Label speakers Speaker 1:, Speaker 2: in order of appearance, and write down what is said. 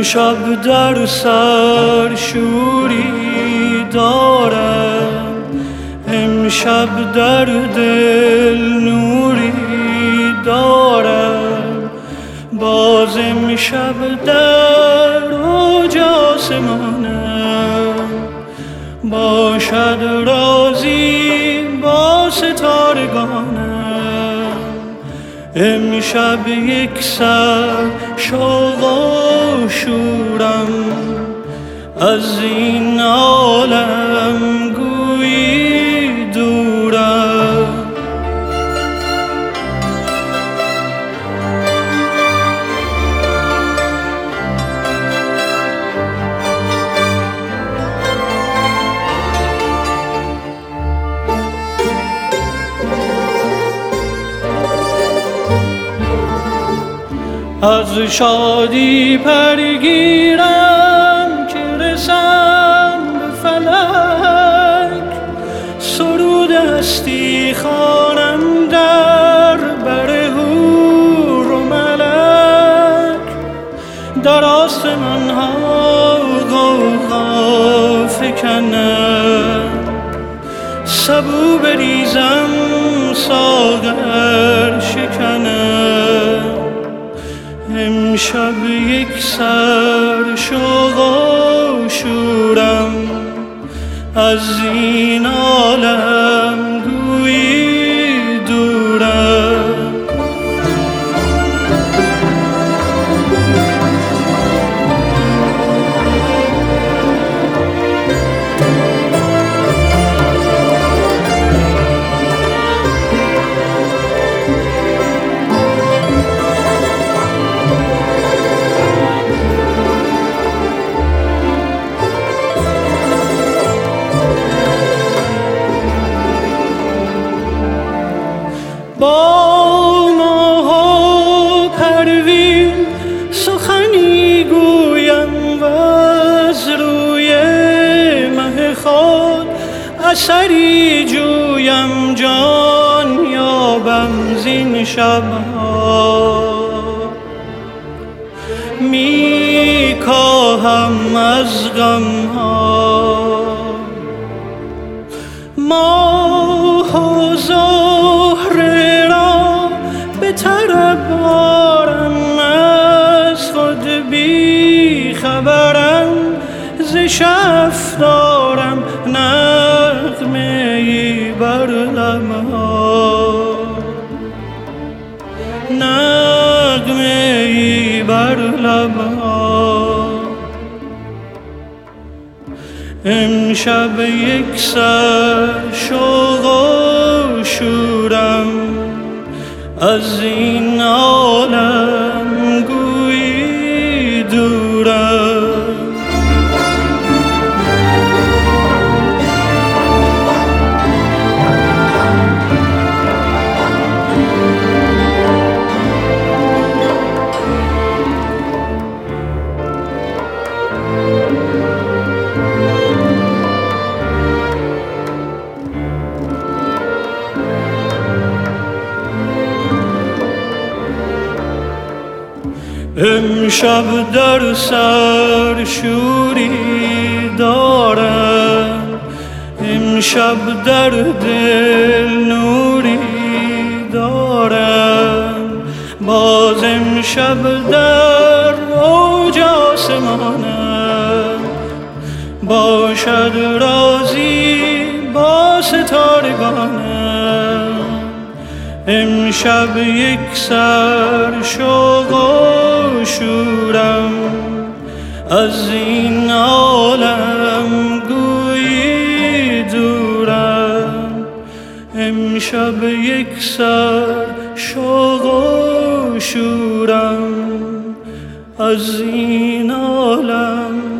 Speaker 1: امشب در سر شوری دارم، امشب در دل نوری دارم، باز امشب در اوج آسمانم باشد رازی با ستارگانم. امشب یک سر شوق و شورم، از این عالم گویی دورم. از شادی پرگیرم که رسم به فلک، سرود هستی خوانم در بر حور و ملک. در آسمان ها غوغا فکنم، سبو بریزم ساغر شکنم. امشب یک سر شوق و شورم، از این عالم گویی دورم. با ماه و پروین سخنی گویم و از روی مه خود اثری جویم، جان یابم زین شبها. می کاهم از غمها ماه و زهره را به طرب آرم، از خود بی خبرم ز شف دارم نغمه ای بر لبها، نغمه ای بر لبها. امشب یک سر شوق و شورم، از این عالم گویی دورم. امشب در سر شوری دارم، امشب در دل نوری دارم، باز امشب در اوج آسمانم باشد رازی با ستارگانم. امشب یک سر شوق و شورم، از این عالم گویی دورم. امشب یک سر شوق و شورم، از این عالم